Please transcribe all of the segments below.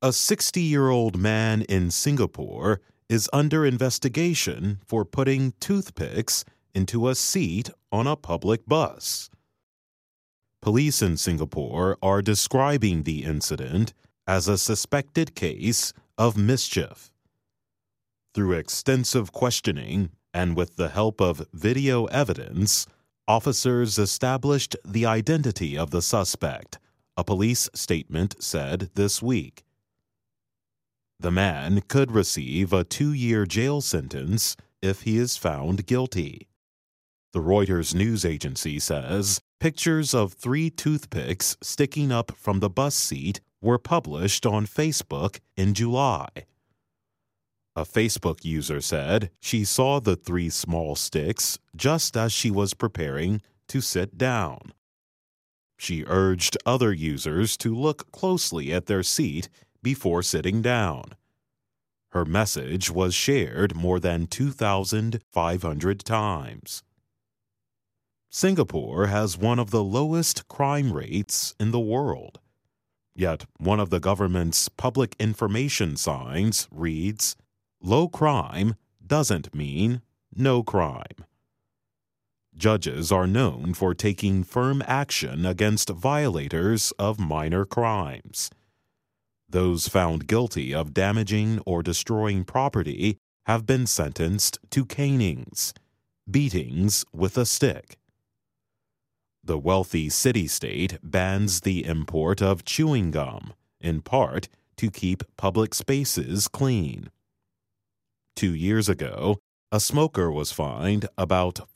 A 60-year-old man in Singapore is under investigation for putting toothpicks into a seat on a public bus. Police in Singapore are describing the incident as a suspected case of mischief. Through extensive questioning and with the help of video evidence, officers established the identity of the suspect, a police statement said this week. The man could receive a 2-year jail sentence if he is found guilty. The Reuters news agency says pictures of 3 toothpicks sticking up from the bus seat were published on Facebook in July. A Facebook user said she saw the 3 small sticks just as she was preparing to sit down. She urged other users to look closely at their seat before sitting down. Her message was shared more than 2,500 times. Singapore has one of the lowest crime rates in the world. Yet one of the government's public information signs reads, "Low crime doesn't mean no crime." Judges are known for taking firm action against violators of minor crimes. Those found guilty of damaging or destroying property have been sentenced to canings, beatings with a stick. The wealthy city-state bans the import of chewing gum, in part to keep public spaces clean. 2 years ago, a smoker was fined about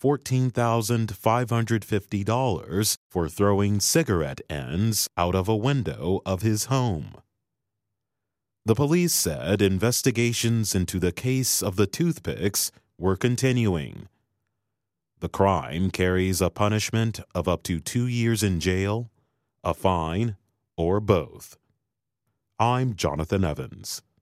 $14,550 for throwing cigarette ends out of a window of his home. The police said investigations into the case of the toothpicks were continuing. The crime carries a punishment of up to 2 years in jail, a fine, or both. I'm Jonathan Evans.